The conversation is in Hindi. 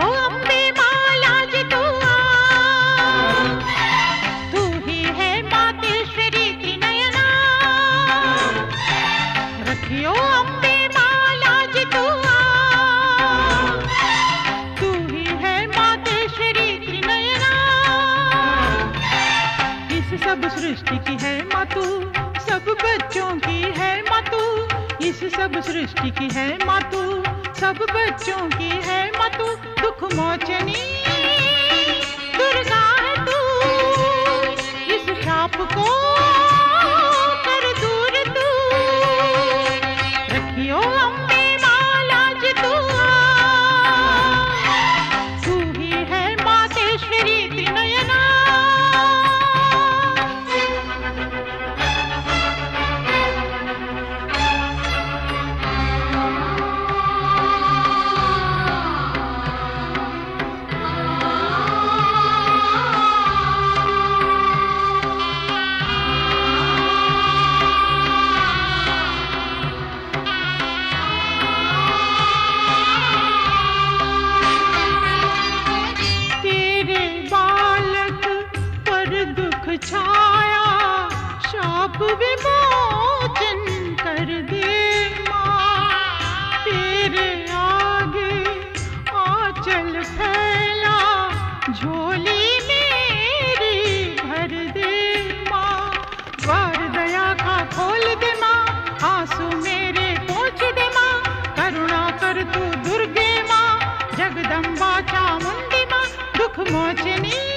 रखियो अम्बे माँ लाज तू आ, तू ही है मातेश्वरी त्रिनयना। रखियो अम्बे माँ लाज तू आ, तू ही है मातेश्वरी त्रिनयना। इस सब सृष्टि की है माँ तू, सब बच्चों की है माँ तू। इस सब सृष्टि की है माँ तू, सब बच्चों की है माँ तू। दुख मोचनी दुर्गा है तू, इस शाप को कर दूर तू। रखियो अम्बे माँ लाज तू आ, तू ही है मातेश्वरी त्रिनयना। छाया शाप विमोचन कर दे माँ, तेरे आगे आंचल फैला झोली मेरी भर दे माँ। द्वार दया का खोल दे माँ, आंसू मेरे पोंछ दे माँ। करुणा कर तू दुर्गे माँ, जगदम्बा चामुंडी माँ, दुख मोचनी